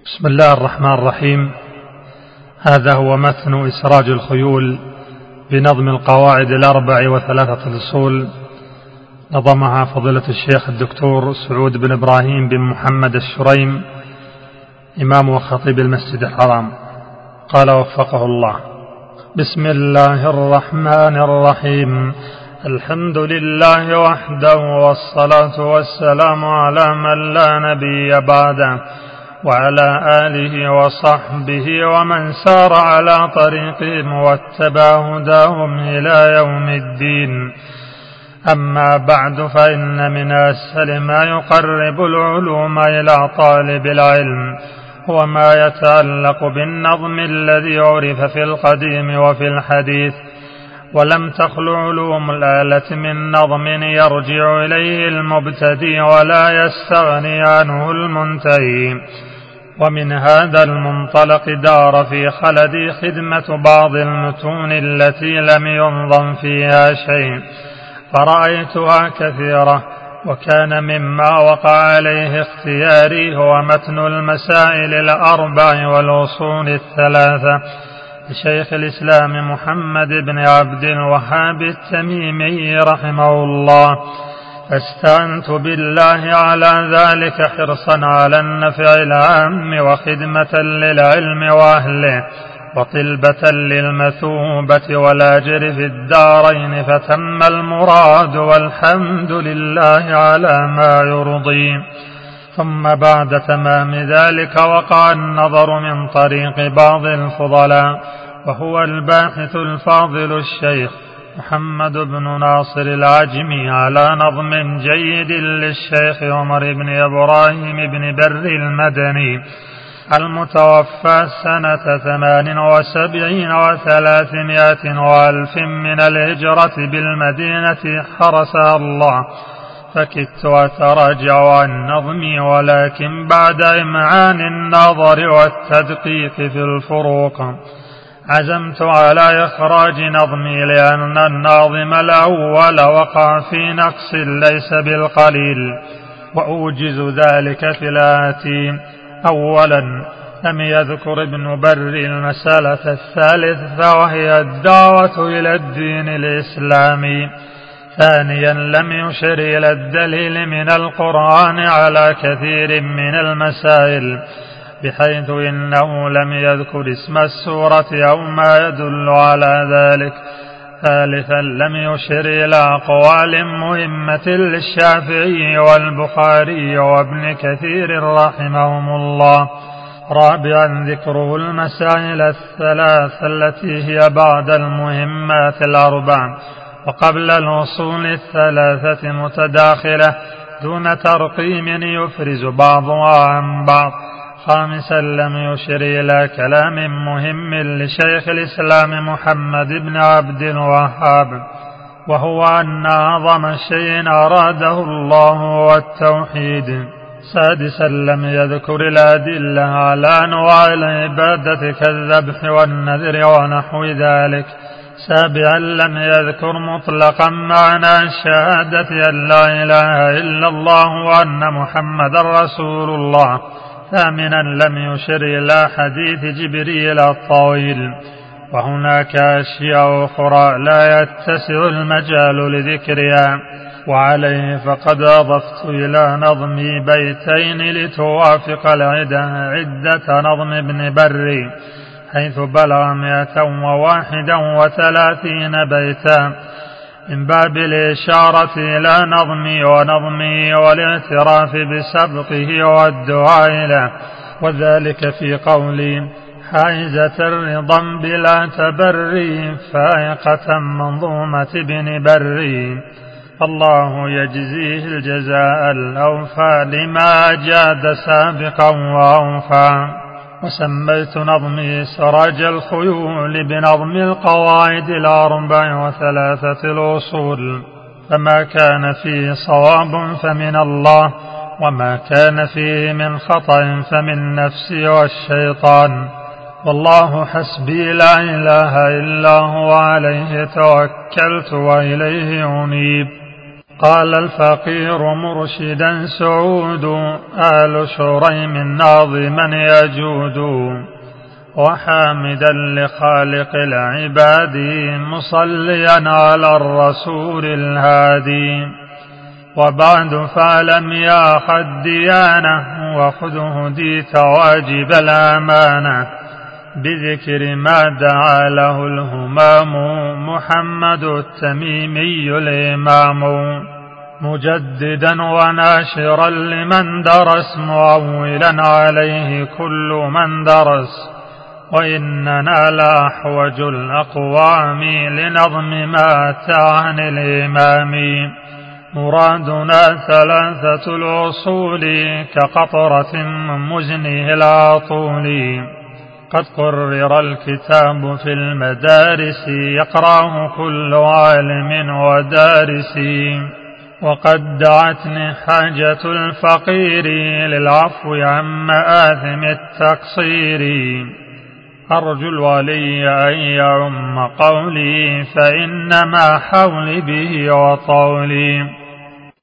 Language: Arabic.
بسم الله الرحمن الرحيم. هذا هو متن إسراج الخيول بنظم القواعد الأربع وثلاثة الأصول، نظمها فضيلة الشيخ الدكتور سعود بن إبراهيم بن محمد الشريم، إمام وخطيب المسجد الحرام، قال وفقه الله: بسم الله الرحمن الرحيم. الحمد لله وحده، والصلاة والسلام على من لا نبي بعده، وعلى آله وصحبه ومن سار على طريقهم واتبع هداهم إلى يوم الدين. أما بعد، فإن من أسهل ما يقرب العلوم إلى طالب العلم هو ما يتعلق بالنظم الذي عرف في القديم وفي الحديث، ولم تخل علوم الآلة من نظم يرجع إليه المبتدئ ولا يستغني عنه المنتهي. ومن هذا المنطلق دار في خلدي خدمة بعض المتون التي لم ينظم فيها شيء، فرأيتها كثيرة، وكان مما وقع عليه اختياري هو متن المسائل الأربع والأصول الثلاثة لشيخ الإسلام محمد بن عبد الوهاب التميمي رحمه الله، فاستعنت بالله على ذلك حرصا على النفع العام وخدمة للعلم وأهله وطلبة للمثوبة والأجر في الدارين، فتم المراد والحمد لله على ما يرضي. ثم بعد تمام ذلك وقع النظر من طريق بعض الفضلاء، وهو الباحث الفاضل الشيخ محمد بن ناصر العجمي، على نظم جيد للشيخ عمر بن إبراهيم بن بر المدني المتوفى سنة 78 و300 وألف من الهجرة بالمدينة حرسها الله، فكدت أتراجع عن نظمي، ولكن بعد إمعان النظر والتدقيق في الفروق عزمت على إخراج نظمي، لأن الناظم الأول وقع في نقص ليس بالقليل، وأوجز ذلك في الآتي. أولا، لم يذكر ابن بر المسألة الثالثة، وهي الدعوة إلى الدين الإسلامي. ثانيا، لم يشر إلى الدليل من القرآن على كثير من المسائل، بحيث إنه لم يذكر اسم السورة أو ما يدل على ذلك. ثالثا، لم يشر إلى أقوال مهمة للشافعي والبخاري وابن كثير رحمهم الله. رابعا، ذكره المسائل الثلاث التي هي بعد المهمات الأربع وقبل الأصول الثلاثة متداخلة دون ترقيم يفرز بعضها عن بعض. خامسا، لم يشر إلى كلام مهم لشيخ الإسلام محمد بن عبد الوهاب، وهو أن أعظم شيء أراده الله هو التوحيد. سادسا، لم يذكر الأدلة على أنواع العبادة كالذبح والنذر ونحو ذلك. سابعا، لم يذكر مطلقا معنى الشهادة أن لا إله إلا الله وأن محمد رسول الله. ثامنا، لم يشر إلى حديث جبريل الطويل. وهناك أشياء أخرى لا يتسع المجال لذكرها، وعليه فقد أضفت إلى نظمي بيتين لتوافق عدة نظم ابن بري، حيث بلغ 131 بيتا، من باب الإشارة إلى نظمي ونظمه والاعتراف بسبقه والدعاء له، وذلك في قولي: حائزة الرضا بلا تبري، فائقة منظومة ابن بري، الله يجزيه الجزاء الأوفى لما جاد سابقا وأوفى. وسميت نظمي سراج الخيول بنظم القواعد الأربع وثلاثة الأصول، فما كان فيه صواب فمن الله، وما كان فيه من خطأ فمن نفسي والشيطان، والله حسبي لا إله إلا هو، عليه توكلت وإليه أنيب. قال الفقير مرشدا سعود آل شريم ناظما يجود وحامدا لخالق العباد مصليا على الرسول الهادي. وبعد فاعلم يا أخ الديانة وخذ هديت واجب الأمانة بذكر ما دعا له الهمام محمد التميمي الإمام مجددا وناشرا لمن درس معولا عليه كل من درس. وإننا لأحوج الأقوام لنظم ما أتى عن الإمام مرادنا ثلاثة الأصول كقطرة من مزنه العطول قد قرر الكتاب في المدارس يقرأه كل عالم ودارس. وقد دعتني حاجة الفقير للعفو عن مآثم التقصير أرجو الولي أن يعم قولي فإنما حولي به وطولي.